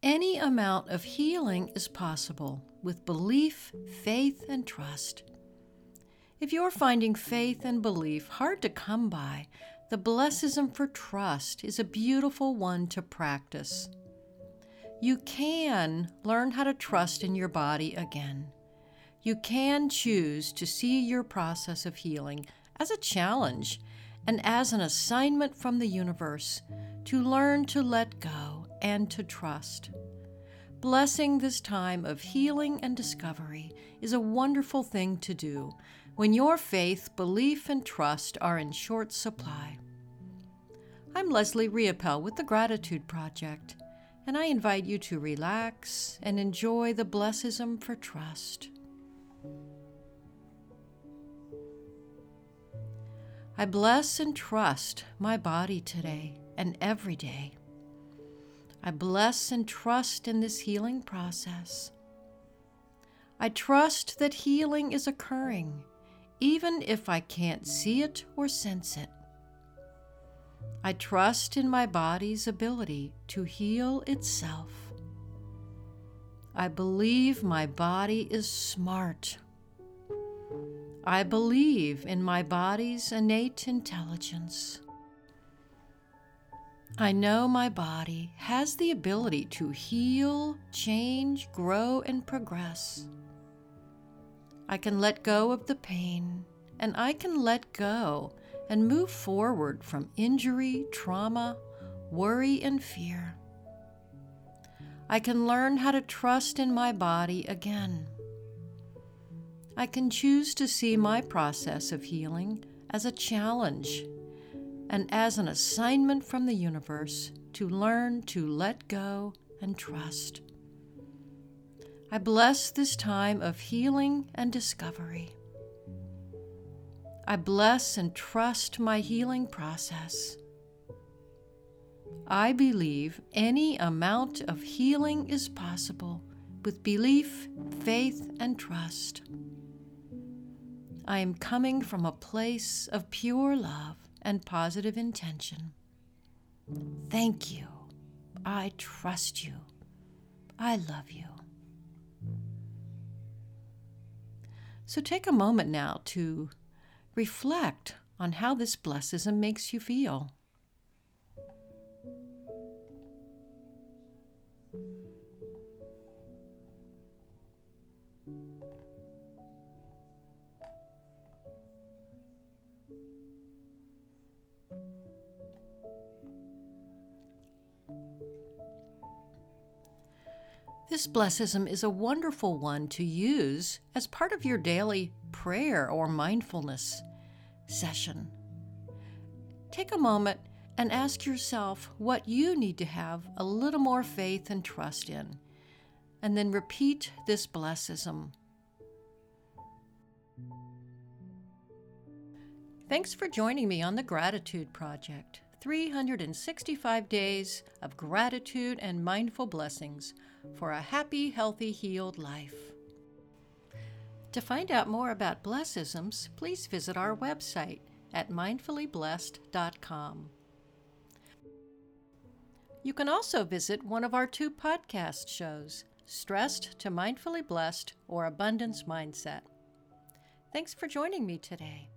any amount of healing is possible with belief, faith, and trust. If you're finding faith and belief hard to come by, the blessism for trust is a beautiful one to practice. You can learn how to trust in your body again. You can choose to see your process of healing as a challenge and as an assignment from the universe to learn to let go and to trust. Blessing this time of healing and discovery is a wonderful thing to do when your faith, belief, and trust are in short supply. I'm Leslie Riopel with the Gratitude Project, and I invite you to relax and enjoy the blessism for trust. I bless and trust my body today and every day. I bless and trust in this healing process. I trust that healing is occurring, even if I can't see it or sense it. I trust in my body's ability to heal itself. I believe my body is smart. I believe in my body's innate intelligence. I know my body has the ability to heal, change, grow, and progress. I can let go of the pain, and I can let go and move forward from injury, trauma, worry, and fear. I can learn how to trust in my body again. I can choose to see my process of healing as a challenge and as an assignment from the universe to learn to let go and trust. I bless this time of healing and discovery. I bless and trust my healing process. I believe any amount of healing is possible with belief, faith, and trust. I am coming from a place of pure love and positive intention. Thank you. I trust you. I love you. So take a moment now to reflect on how this blessism makes you feel. This blessism is a wonderful one to use as part of your daily prayer or mindfulness session. Take a moment and ask yourself what you need to have a little more faith and trust in, and then repeat this blessism. Thanks for joining me on the Gratitude Project. 365 days of gratitude and mindful blessings for a happy, healthy, healed life. To find out more about blessisms, please visit our website at mindfullyblessed.com. You can also visit one of our 2 podcast shows, Stressed to Mindfully Blessed or Abundance Mindset. Thanks for joining me today.